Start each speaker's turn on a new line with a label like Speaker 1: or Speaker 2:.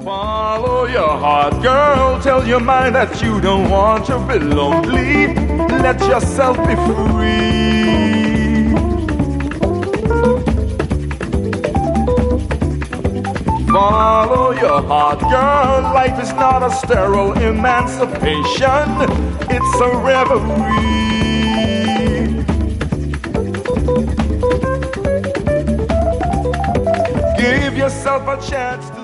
Speaker 1: Follow your heart, girl. Tell your mind that you don't want to be lonely. Let yourself be free. Follow your heart, girl. Life is not a sterile emancipation. It's a reverie. Give yourself a chance